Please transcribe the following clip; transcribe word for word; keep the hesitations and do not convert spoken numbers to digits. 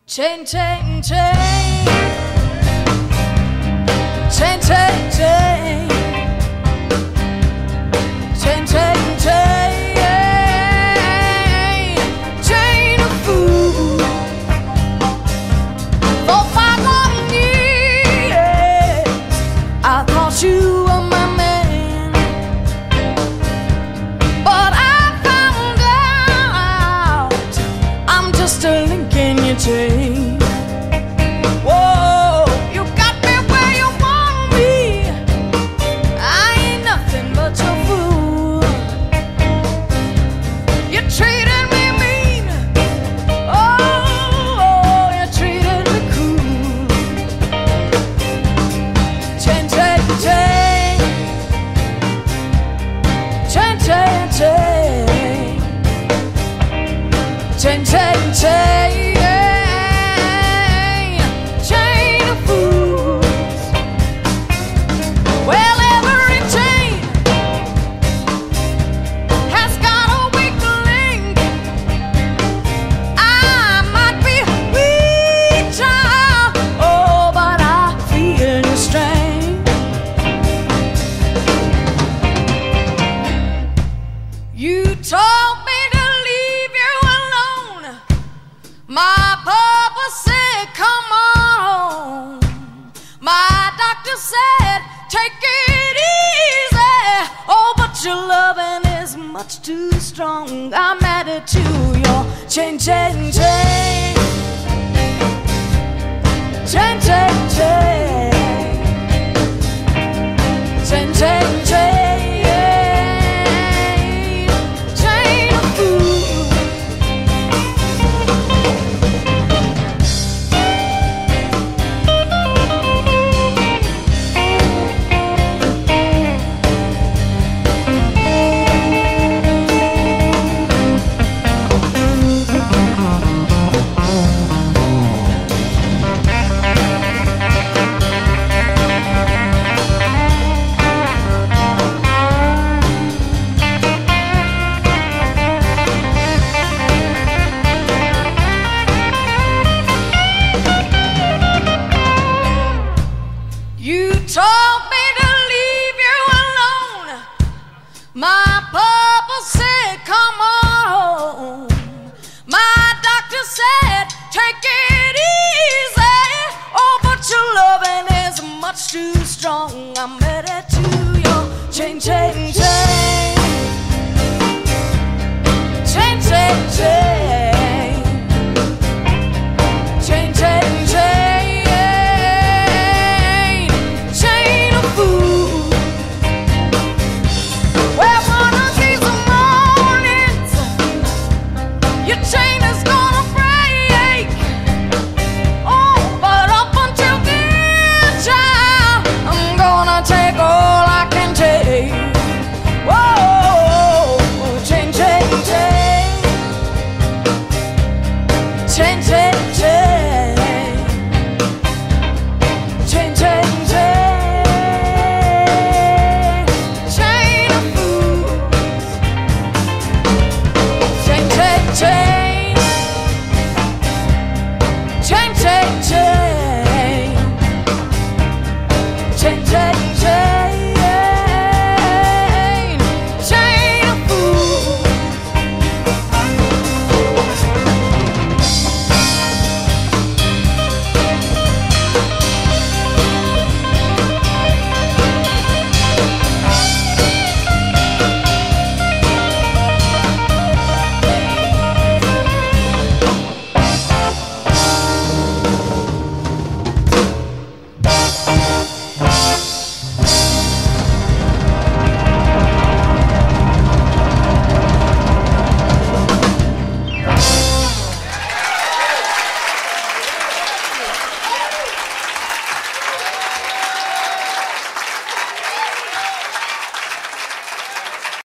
Chain, chain, chain. Chain, chain, chain. Chain, chain, chain. Chain of food for five long years. I thought you were my man, but I found out I'm just a link in your chain. Chain, chain, chain, chain of fools. Well, every chain has got a weak link. I might be weak, child, oh, but I feel your strength. You told me my papa said, come on. My doctor said, take it easy. Oh, but your loving is much too strong. I'm added to your chain, chain, chain. Chain, chain, chain. Chain, chain, chain. Told me to leave you alone. My papa said, come on. My doctor said, take it easy. Oh, but your loving is much too strong. I'm ready to your chain, chain, chain. Chain, chain, chain. Chain, chain, chain. Chain, chain, chain. Chain, chain, chain. Chain of fools. Chain, chain, chain. Chain, chain, chain. Chain, chain.